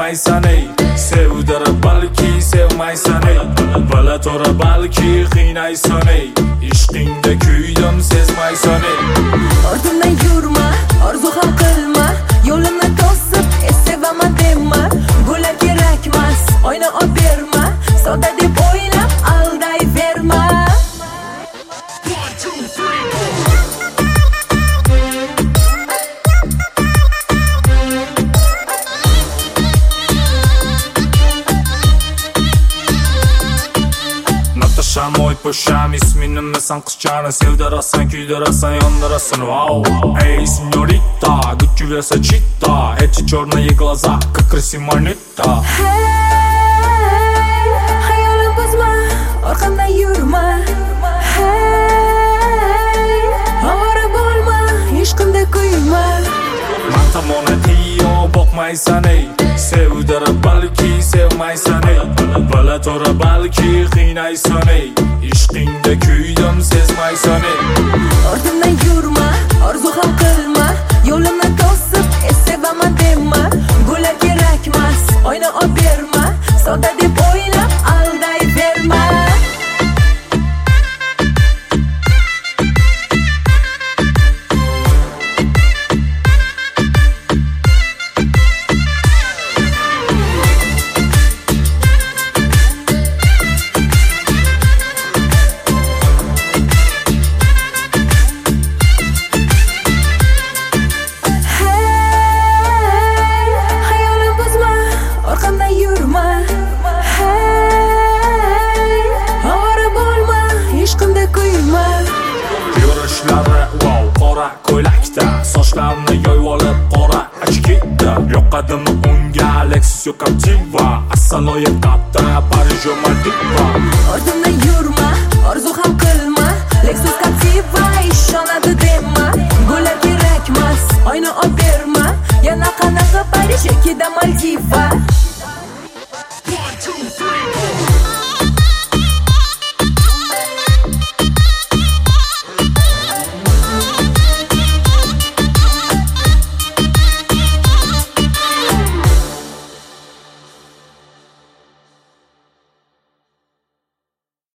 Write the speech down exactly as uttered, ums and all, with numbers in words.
sevmaysan ey, sevdira balki sevmaysan ey, bilatora balki qiynaysan ey, ishqingda kuydim sezmaysan ey. Ortimdan yurma, orzu ham qilma, yo'limni to'sib sevaman dema, bular kerakmas, oyna olib berma, soda deb o'ylab aldayverma. Natasha moy po'sham, ismi nima san qizchani, sevdirasan, kuydirasan, yondirasan, wow. Ey signorita, Gucci Versace, эти черные глаза, как красимонita. Hey, hayolim buzma, orqamdan yurma. Hey, ovora bo'lma, ishqimda kuyma. Man tomon tiyo boqmaysan ey, sevdira balki sevmaysan ey, bilatora balki qiynaysan ey, ishqingda kuydim sezmaysan ey. Ortimdan yurma, orzu ham qilma, yo'limni to'sib sevaman dema, bular kerakmas, oyna olib berma, soda deb o'ylab aldayverma. Yurishlari wow, qora ko'ylakda, sochlarni yoyib olib qora ochkida, yoqadimi unga Lexus yo Captiva, asaloya qatta Parijo Maldiva. Ortimdan yurma, orzu ham qilma, Lexus Captiva ishonadi dema, bular kerakmas, oyna olib berma, yana qanaqa Parij yoki Maldiva.